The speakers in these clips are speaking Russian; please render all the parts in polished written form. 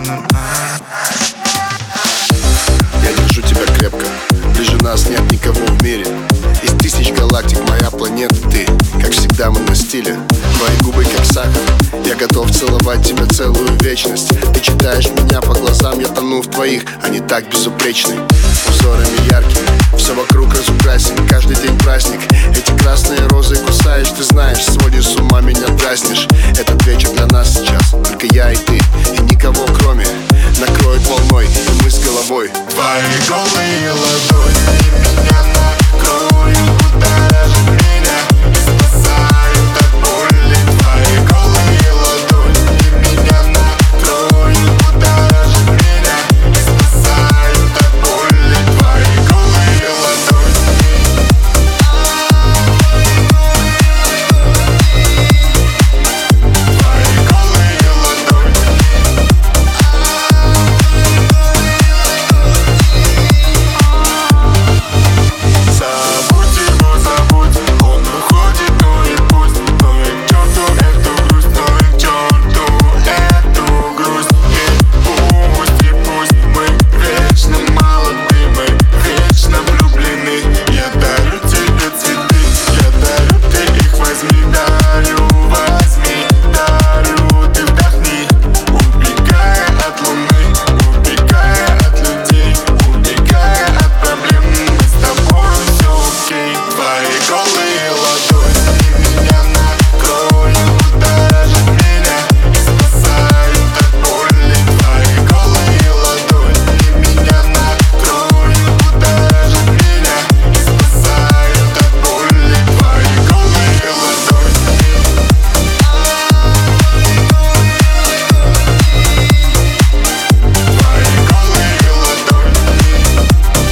Я держу тебя крепко, ближе нас нет никого в мире. Из тысяч галактик моя планета ты. Как всегда мы на стиле, твои губы как сахар. Я готов целовать тебя целую вечность. Ты читаешь меня по глазам, я тону в твоих. Они так безупречны, узорами яркими. Все вокруг разукрасен, каждый день праздник. Эти красные розы кусаешь, ты знаешь, сводишь с ума, меня дразнишь. Этот вечер для нас сейчас, только я и ты, и никого кроме. Накроет волной, и мы с головой. Твои голые ладони меня накроют, будоражат меня и спасают от боли. Твои голые ладони меня накроют, будоражат меня и спасают от боли. Твои голые ладони. Твои голые ладони. Забудь его, забудь, он уходит, ну и пусть. Ну и к черту эту грусть, ну и к черту эту грусть. И пусть мы вечно молоды, мы вечно влюблены. Я дарю тебе цветы, я дарю, ты их возьми. Дарю, возьми, дарю, ты вдохни. Убегая от луны, убегая от людей, убегая от проблем, мы с тобой все окей. Твои голые ладони меня накроют, будоражат меня и спасают от боли. Твои голые ладони меня накроют, будоражат меня и спасают от боли. Твои голые ладони. Твои голые ладони.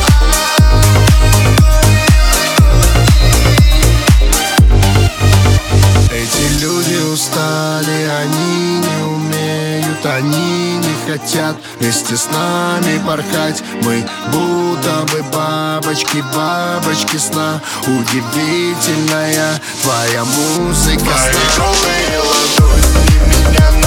Эти люди устали, они не умеют, они не хотят вместе с нами порхать. Мы будто бы бабочки, бабочки сна. Удивительная твоя музыка Твои сна. голые ладони меня